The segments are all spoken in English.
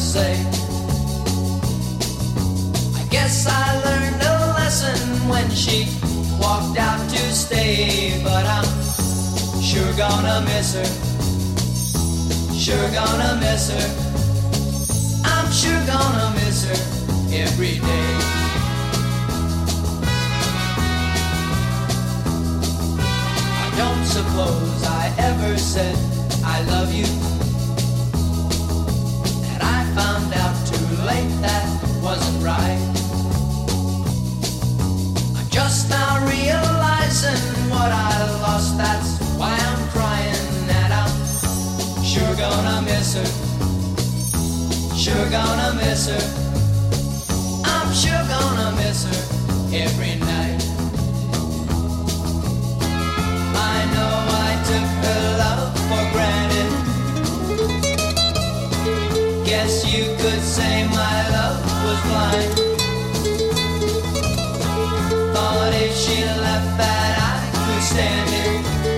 say. I guess I learned a lesson when she walked out to stay, but I'm sure gonna miss her. Sure gonna miss her. I'm sure gonna miss her every day. I don't suppose I ever said I love you, and I found out too late that wasn't right. I'm just now realizing what I lost, that's why I'm crying, and I'm sure gonna miss her. Sure gonna miss her. I'm sure gonna miss her every night. I know I took her love for granted. Guess you could say my love was blind. Thought if she left that I could stand it,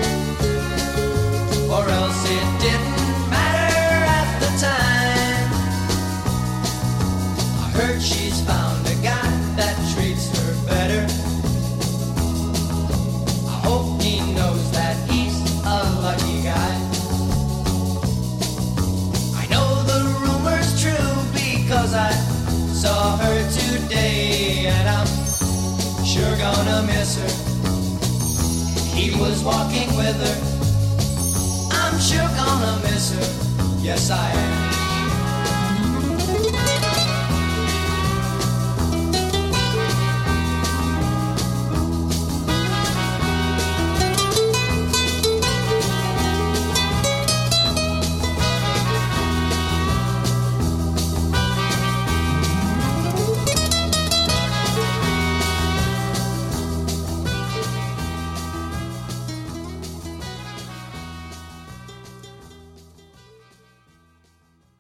or else it didn't matter at the time. I heard she's found a guy that treats her better. I hope he knows that he's a lucky guy. I know the rumor's true because I saw her today, and I'm sure gonna miss her. He was walking with her. I'm sure gonna miss her. Yes, I am.